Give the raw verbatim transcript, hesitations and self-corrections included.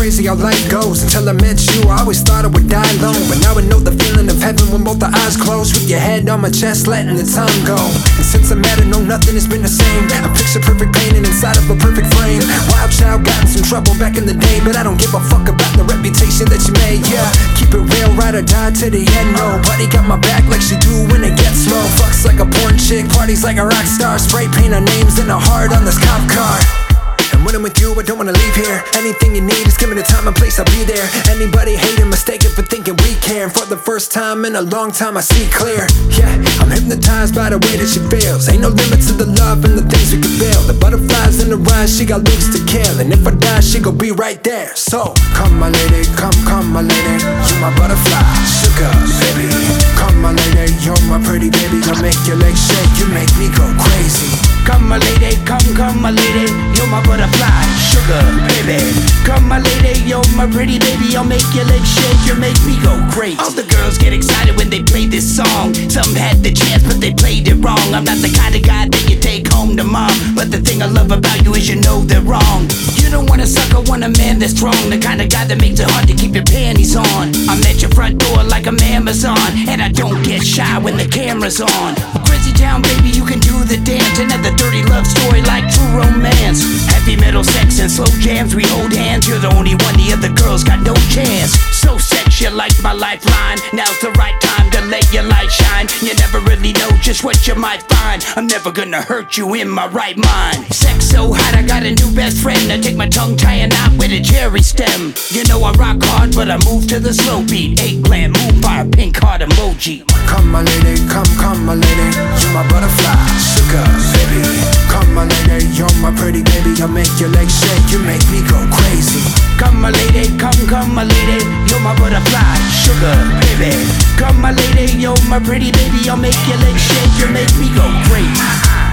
crazy how life goes. Until I met you, I always thought I would die alone, but now I know the feeling of heaven when both the eyes close, with your head on my chest, letting the time go. And since I met her, no, nothing has been the same. I picture perfect painting inside of a perfect frame. Wild child, got in some trouble back in the day, but I don't give a fuck about the reputation that you made. Yeah, keep it real, ride or die to the end. Nobody got my back like she do when it gets low. Fucks like a porn chick, parties like a rock star. Spray paint our names in a heart on this cop car. And when I'm with you, I don't wanna leave here. Anything you need, just give me the time and place, I'll be there. Anybody hating, mistaken for thinking we care. And for the first time in a long time, I see clear. Yeah, I'm hypnotized by the way that she feels. Ain't no limit to the love and the things we can build. The butterflies in her eyes, she got looks to kill. And if I die, she gon' be right there. So, come my lady, come, come my lady. You my butterfly, sugar, baby. Come my lady, you're my pretty baby. I make your legs shake, you make me go crazy. Come my lady, come, come my lady. You're my butterfly, sugar, baby. Come my lady, you're my pretty baby. I'll make your legs shake, you make me go crazy. All the girls get excited when they play this song. Some had the chance but they played it wrong. I'm not the kind of guy that you take home to mom, but the thing I love about you is you know they're wrong. You don't want a sucker, want a man that's strong. The kind of guy that makes it hard to keep your panties on. I'm at your front door like I'm Amazon, and I don't get shy when the camera's on. Crazy town, baby, you can do the dance. Another dirty love story like true romance. Heavy metal sex and slow jams, we hold hands. You're the only one, the other girls got no chance. So sexy like my lifeline. Now's the right time to let your light shine. You never really know just what you might find. I'm never gonna hurt you in my right mind. Sex so hot, I got a new best friend. I take my tongue, tie a knot with a cherry stem. You know I rock hard, but I move to the slow beat. Eggplant, moonfire, pink heart emoji. Come my lady, come, come my lady. You my butterfly, sugar, baby. Come my lady, you're my pretty baby. I make your legs shake, you make me go crazy. Come my lady, come, come my lady. You're my butterfly, sugar, baby. Come my lady, you're my pretty baby. I'll make your legs shake, you make me go crazy.